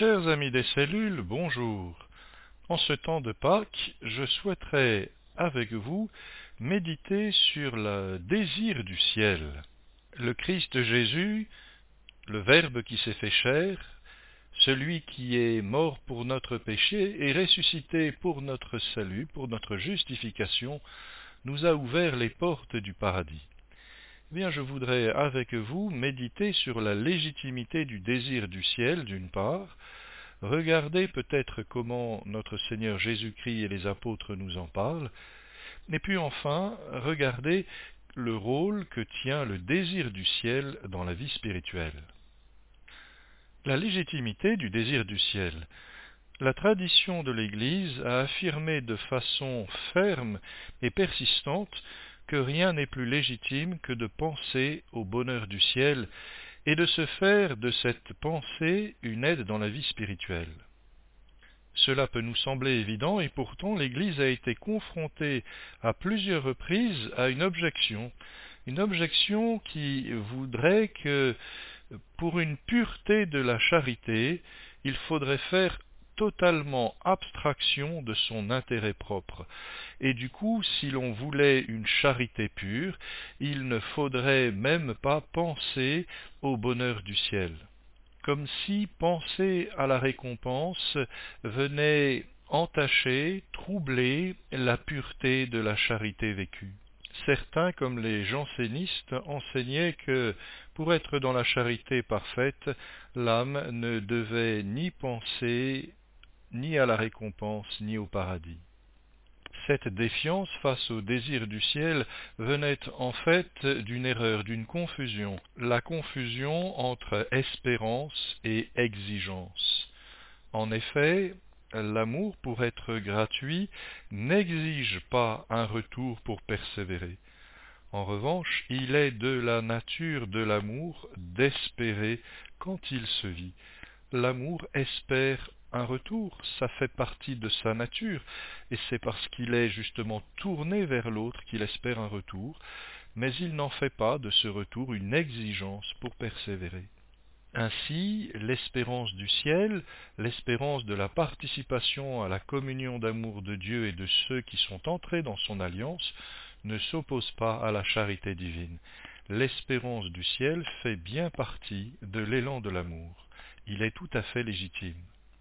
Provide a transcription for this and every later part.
Chers amis des cellules, bonjour. En ce temps de Pâques, je souhaiterais, avec vous, méditer sur le désir du ciel. Le Christ Jésus, le Verbe qui s'est fait chair, celui qui est mort pour notre péché et ressuscité pour notre salut, pour notre justification, nous a ouvert les portes du paradis. Eh bien, je voudrais avec vous méditer sur la légitimité du désir du ciel, d'une part, regarder peut-être comment notre Seigneur Jésus-Christ et les apôtres nous en parlent, et puis enfin, regarder le rôle que tient le désir du ciel dans la vie spirituelle. La légitimité du désir du ciel. La tradition de l'Église a affirmé de façon ferme et persistante que rien n'est plus légitime que de penser au bonheur du ciel et de se faire de cette pensée une aide dans la vie spirituelle. Cela peut nous sembler évident et pourtant l'Église a été confrontée à plusieurs reprises à une objection qui voudrait que pour une pureté de la charité, il faudrait faire totalement abstraction de son intérêt propre. Et du coup, si l'on voulait une charité pure, il ne faudrait même pas penser au bonheur du ciel. Comme si penser à la récompense venait entacher, troubler la pureté de la charité vécue. Certains, comme les jansénistes, enseignaient que, pour être dans la charité parfaite, l'âme ne devait ni penser ni à la récompense, ni au paradis. Cette défiance face au désir du ciel venait en fait d'une erreur, d'une confusion, la confusion entre espérance et exigence. En effet, l'amour, pour être gratuit, n'exige pas un retour pour persévérer. En revanche, il est de la nature de l'amour d'espérer quand il se vit. L'amour espère un retour, ça fait partie de sa nature, et c'est parce qu'il est justement tourné vers l'autre qu'il espère un retour, mais il n'en fait pas de ce retour une exigence pour persévérer. Ainsi, l'espérance du ciel, l'espérance de la participation à la communion d'amour de Dieu et de ceux qui sont entrés dans son alliance, ne s'oppose pas à la charité divine. L'espérance du ciel fait bien partie de l'élan de l'amour. Il est tout à fait légitime.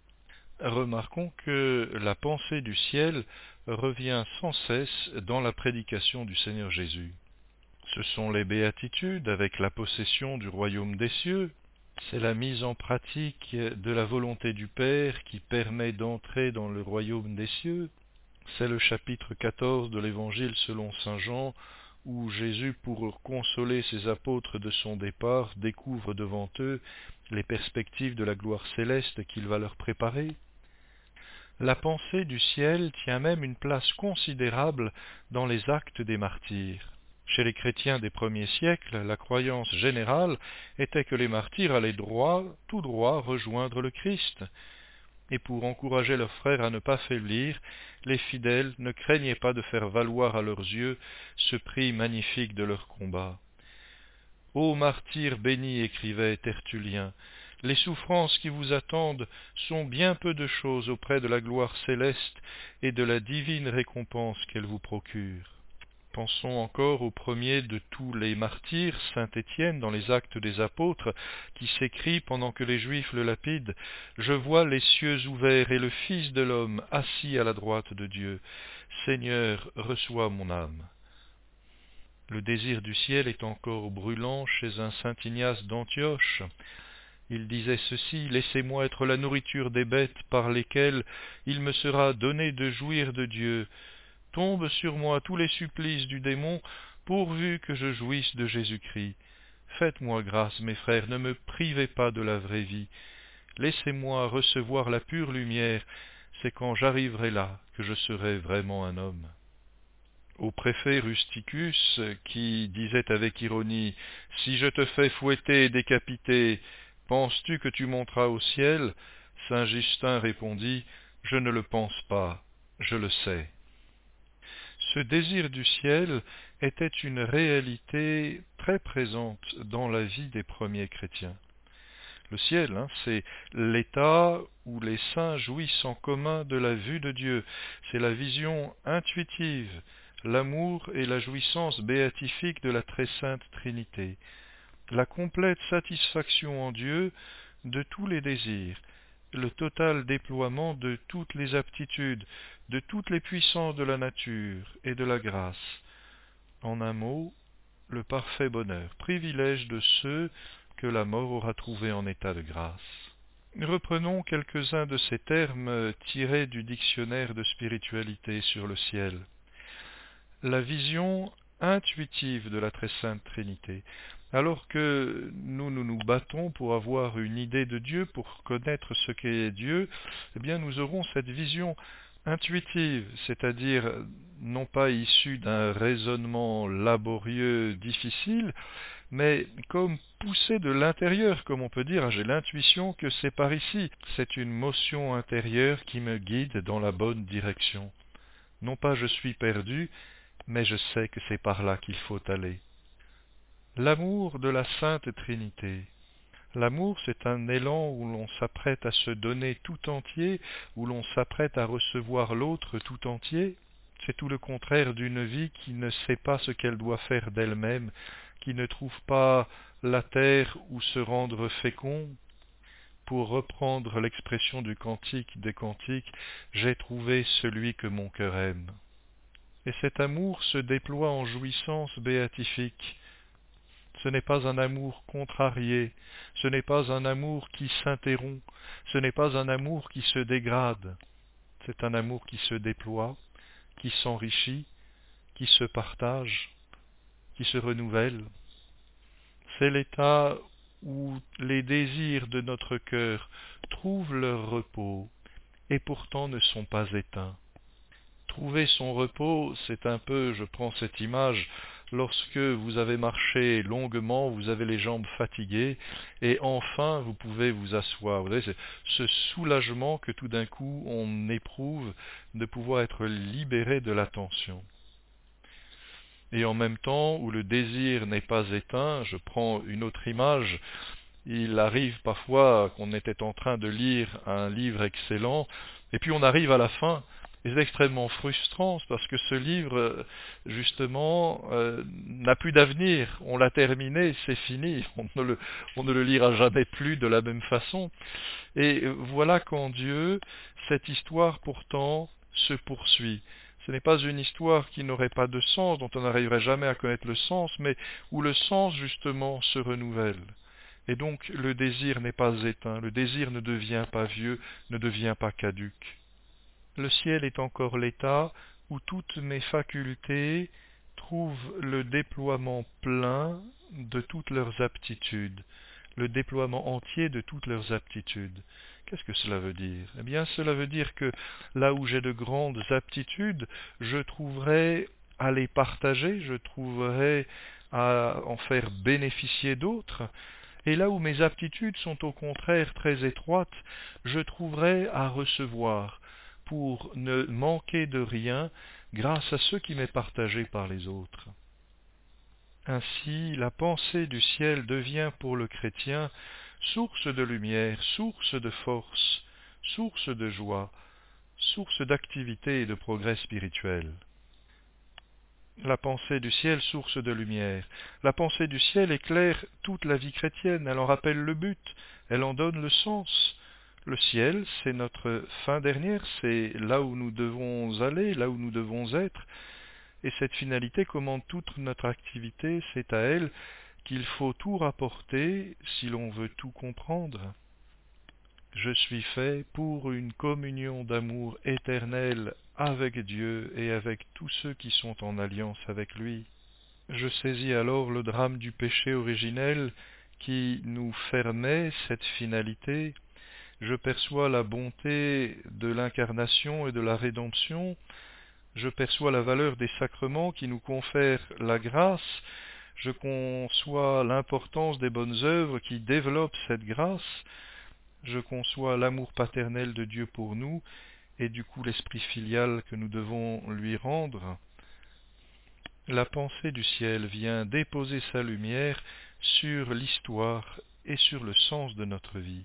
Remarquons que la pensée du ciel revient sans cesse dans la prédication du Seigneur Jésus. Ce sont les béatitudes avec la possession du royaume des cieux. C'est la mise en pratique de la volonté du Père qui permet d'entrer dans le royaume des cieux. C'est le chapitre 14 de l'Évangile selon saint Jean, où Jésus, pour consoler ses apôtres de son départ, découvre devant eux les perspectives de la gloire céleste qu'il va leur préparer. La pensée du ciel tient même une place considérable dans les actes des martyrs. Chez les chrétiens des premiers siècles, la croyance générale était que les martyrs allaient tout droit rejoindre le Christ. Et pour encourager leurs frères à ne pas faiblir, les fidèles ne craignaient pas de faire valoir à leurs yeux ce prix magnifique de leur combat. Ô martyrs bénis, écrivait Tertullien, les souffrances qui vous attendent sont bien peu de choses auprès de la gloire céleste et de la divine récompense qu'elle vous procure. Pensons encore au premier de tous les martyrs, saint Étienne, dans les Actes des Apôtres, qui s'écrie pendant que les Juifs le lapident « Je vois les cieux ouverts et le Fils de l'homme assis à la droite de Dieu. Seigneur, reçois mon âme. » Le désir du ciel est encore brûlant chez un saint Ignace d'Antioche. Il disait ceci « Laissez-moi être la nourriture des bêtes par lesquelles il me sera donné de jouir de Dieu. Tombent sur moi tous les supplices du démon, pourvu que je jouisse de Jésus-Christ. Faites-moi grâce, mes frères, ne me privez pas de la vraie vie. Laissez-moi recevoir la pure lumière, c'est quand j'arriverai là que je serai vraiment un homme. » Au préfet Rusticus, qui disait avec ironie « Si je te fais fouetter et décapiter, penses-tu que tu monteras au ciel ?» Saint Justin répondit « Je ne le pense pas, je le sais. » Ce désir du ciel était une réalité très présente dans la vie des premiers chrétiens. Le ciel, c'est l'état où les saints jouissent en commun de la vue de Dieu. C'est la vision intuitive, l'amour et la jouissance béatifique de la très sainte Trinité. La complète satisfaction en Dieu de tous les désirs, le total déploiement de toutes les aptitudes, de toutes les puissances de la nature et de la grâce. En un mot, le parfait bonheur, privilège de ceux que la mort aura trouvés en état de grâce. Reprenons quelques-uns de ces termes tirés du dictionnaire de spiritualité sur le ciel. La vision intuitive de la très sainte Trinité. Alors que nous battons pour avoir une idée de Dieu, pour connaître ce qu'est Dieu, eh bien nous aurons cette vision intuitive, c'est-à-dire non pas issue d'un raisonnement laborieux, difficile, mais comme poussée de l'intérieur, comme on peut dire, j'ai l'intuition que c'est par ici. C'est une motion intérieure qui me guide dans la bonne direction. Non pas je suis perdu, mais je sais que c'est par là qu'il faut aller. L'amour de la Sainte Trinité. L'amour, c'est un élan où l'on s'apprête à se donner tout entier, où l'on s'apprête à recevoir l'autre tout entier. C'est tout le contraire d'une vie qui ne sait pas ce qu'elle doit faire d'elle-même, qui ne trouve pas la terre où se rendre fécond. Pour reprendre l'expression du cantique des cantiques, j'ai trouvé celui que mon cœur aime. Et cet amour se déploie en jouissance béatifique. Ce n'est pas un amour contrarié, ce n'est pas un amour qui s'interrompt, ce n'est pas un amour qui se dégrade, c'est un amour qui se déploie, qui s'enrichit, qui se partage, qui se renouvelle. C'est l'état où les désirs de notre cœur trouvent leur repos et pourtant ne sont pas éteints. Trouver son repos, c'est un peu, je prends cette image, lorsque vous avez marché longuement, vous avez les jambes fatiguées, et enfin vous pouvez vous asseoir. Vous voyez, c'est ce soulagement que tout d'un coup on éprouve de pouvoir être libéré de la tension. Et en même temps, où le désir n'est pas éteint, je prends une autre image, il arrive parfois qu'on était en train de lire un livre excellent, et puis on arrive à la fin, et c'est extrêmement frustrant, parce que ce livre, justement, n'a plus d'avenir. On l'a terminé, c'est fini, on ne le lira jamais plus de la même façon. Et voilà qu'en Dieu, cette histoire pourtant se poursuit. Ce n'est pas une histoire qui n'aurait pas de sens, dont on n'arriverait jamais à connaître le sens, mais où le sens, justement, se renouvelle. Et donc le désir n'est pas éteint, le désir ne devient pas vieux, ne devient pas caduc. Le ciel est encore l'état où toutes mes facultés trouvent le déploiement plein de toutes leurs aptitudes, le déploiement entier de toutes leurs aptitudes. Qu'est-ce que cela veut dire? Eh bien, cela veut dire que là où j'ai de grandes aptitudes, je trouverai à les partager, je trouverai à en faire bénéficier d'autres. Et là où mes aptitudes sont au contraire très étroites, je trouverai à recevoir, pour ne manquer de rien grâce à ce qui m'est partagé par les autres. Ainsi, la pensée du ciel devient pour le chrétien source de lumière, source de force, source de joie, source d'activité et de progrès spirituel. La pensée du ciel, source de lumière. La pensée du ciel éclaire toute la vie chrétienne, elle en rappelle le but, elle en donne le sens. Le ciel, c'est notre fin dernière, c'est là où nous devons aller, là où nous devons être, et cette finalité commande toute notre activité, c'est à elle qu'il faut tout rapporter si l'on veut tout comprendre. Je suis fait pour une communion d'amour éternel avec Dieu et avec tous ceux qui sont en alliance avec lui. Je saisis alors le drame du péché originel qui nous fermait cette finalité. Je perçois la bonté de l'incarnation et de la rédemption. Je perçois la valeur des sacrements qui nous confèrent la grâce. Je conçois l'importance des bonnes œuvres qui développent cette grâce. Je conçois l'amour paternel de Dieu pour nous et du coup l'esprit filial que nous devons lui rendre. La pensée du ciel vient déposer sa lumière sur l'histoire et sur le sens de notre vie.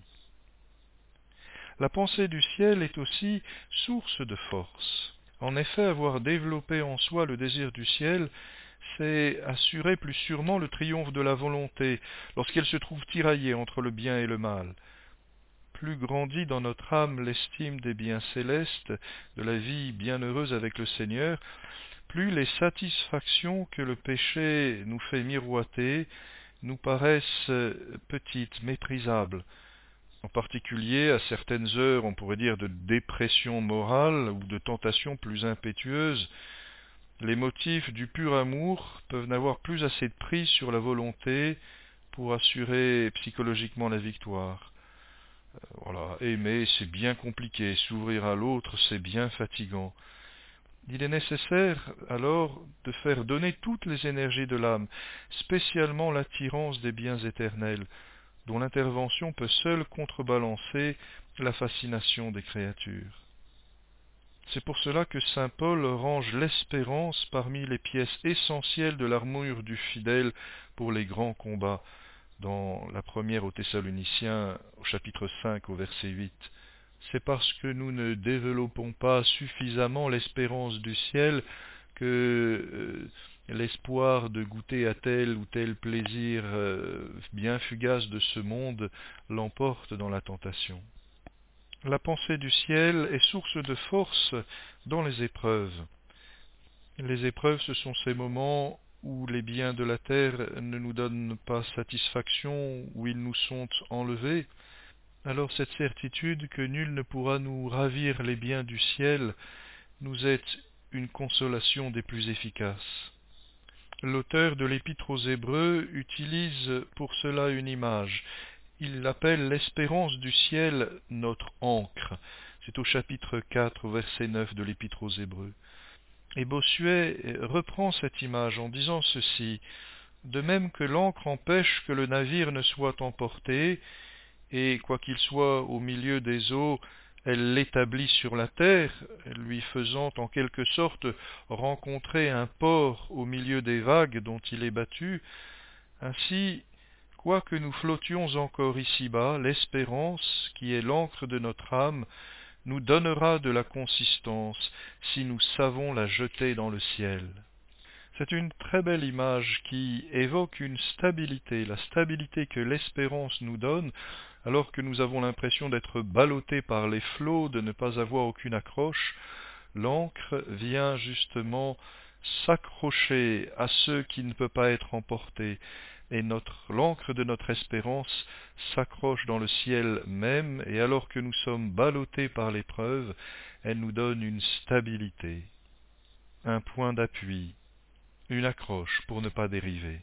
La pensée du ciel est aussi source de force. En effet, avoir développé en soi le désir du ciel, c'est assurer plus sûrement le triomphe de la volonté lorsqu'elle se trouve tiraillée entre le bien et le mal. Plus grandit dans notre âme l'estime des biens célestes, de la vie bienheureuse avec le Seigneur, plus les satisfactions que le péché nous fait miroiter nous paraissent petites, méprisables. En particulier, à certaines heures, on pourrait dire de dépression morale ou de tentation plus impétueuse, les motifs du pur amour peuvent n'avoir plus assez de prise sur la volonté pour assurer psychologiquement la victoire. Voilà, aimer, c'est bien compliqué, s'ouvrir à l'autre, c'est bien fatigant. Il est nécessaire alors de faire donner toutes les énergies de l'âme, spécialement l'attirance des biens éternels, dont l'intervention peut seule contrebalancer la fascination des créatures. C'est pour cela que saint Paul range l'espérance parmi les pièces essentielles de l'armure du fidèle pour les grands combats, dans la première aux Thessaloniciens, au chapitre 5, au verset 8. C'est parce que nous ne développons pas suffisamment l'espérance du ciel que l'espoir de goûter à tel ou tel plaisir bien fugace de ce monde l'emporte dans la tentation. La pensée du ciel est source de force dans les épreuves. Les épreuves, ce sont ces moments où les biens de la terre ne nous donnent pas satisfaction, où ils nous sont enlevés. Alors cette certitude que nul ne pourra nous ravir les biens du ciel nous est une consolation des plus efficaces. L'auteur de l'Épître aux Hébreux utilise pour cela une image. Il appelle l'espérance du ciel notre ancre. C'est au chapitre 4, verset 9 de l'Épître aux Hébreux. Et Bossuet reprend cette image en disant ceci: de même que l'ancre empêche que le navire ne soit emporté, et quoiqu'il soit au milieu des eaux, elle l'établit sur la terre, lui faisant en quelque sorte rencontrer un port au milieu des vagues dont il est battu, ainsi, quoique nous flottions encore ici-bas, l'espérance, qui est l'encre de notre âme, nous donnera de la consistance si nous savons la jeter dans le ciel. C'est une très belle image qui évoque une stabilité, la stabilité que l'espérance nous donne, alors que nous avons l'impression d'être ballottés par les flots, de ne pas avoir aucune accroche. L'ancre vient justement s'accrocher à ce qui ne peut pas être emporté, et l'ancre de notre espérance s'accroche dans le ciel même, et alors que nous sommes ballottés par l'épreuve, elle nous donne une stabilité, un point d'appui, une accroche pour ne pas dériver.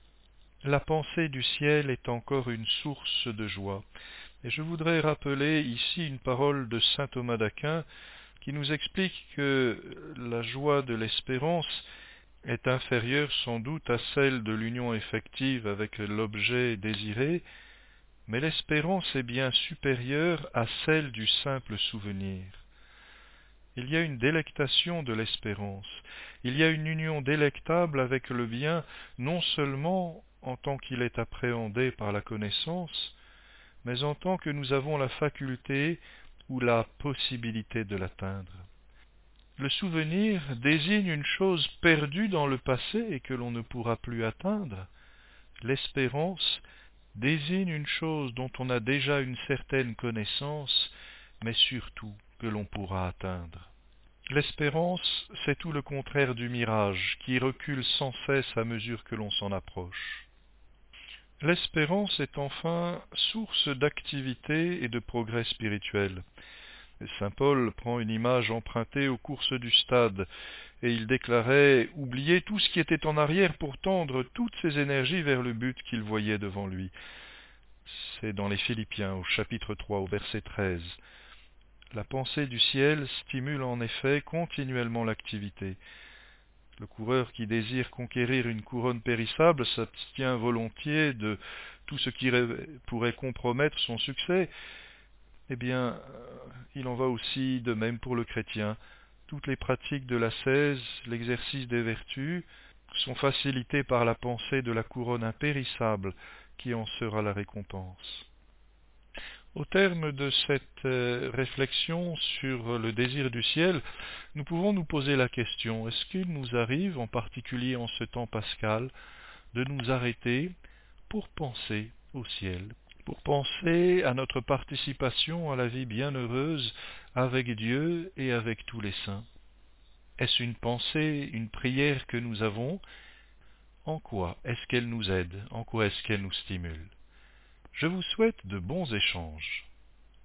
La pensée du ciel est encore une source de joie, et je voudrais rappeler ici une parole de saint Thomas d'Aquin qui nous explique que la joie de l'espérance est inférieure sans doute à celle de l'union effective avec l'objet désiré, mais l'espérance est bien supérieure à celle du simple souvenir. Il y a une délectation de l'espérance, il y a une union délectable avec le bien, non seulement en tant qu'il est appréhendé par la connaissance, mais en tant que nous avons la faculté ou la possibilité de l'atteindre. Le souvenir désigne une chose perdue dans le passé et que l'on ne pourra plus atteindre. L'espérance désigne une chose dont on a déjà une certaine connaissance, mais surtout que l'on pourra atteindre. L'espérance, c'est tout le contraire du mirage, qui recule sans cesse à mesure que l'on s'en approche. L'espérance est enfin source d'activité et de progrès spirituel. Saint Paul prend une image empruntée aux courses du stade, et il déclarait oublier tout ce qui était en arrière pour tendre toutes ses énergies vers le but qu'il voyait devant lui. C'est dans les Philippiens, au chapitre 3, au verset 13. La pensée du ciel stimule en effet continuellement l'activité. Le coureur qui désire conquérir une couronne périssable s'abstient volontiers de tout ce qui pourrait compromettre son succès. Eh bien, il en va aussi de même pour le chrétien. Toutes les pratiques de l'ascèse, l'exercice des vertus, sont facilités par la pensée de la couronne impérissable qui en sera la récompense. Au terme de cette réflexion sur le désir du ciel, nous pouvons nous poser la question, est-ce qu'il nous arrive, en particulier en ce temps pascal, de nous arrêter pour penser au ciel, pour penser à notre participation à la vie bienheureuse avec Dieu et avec tous les saints? Est-ce une pensée, une prière que nous avons? En quoi est-ce qu'elle nous aide? En quoi est-ce qu'elle nous stimule? Je vous souhaite de bons échanges.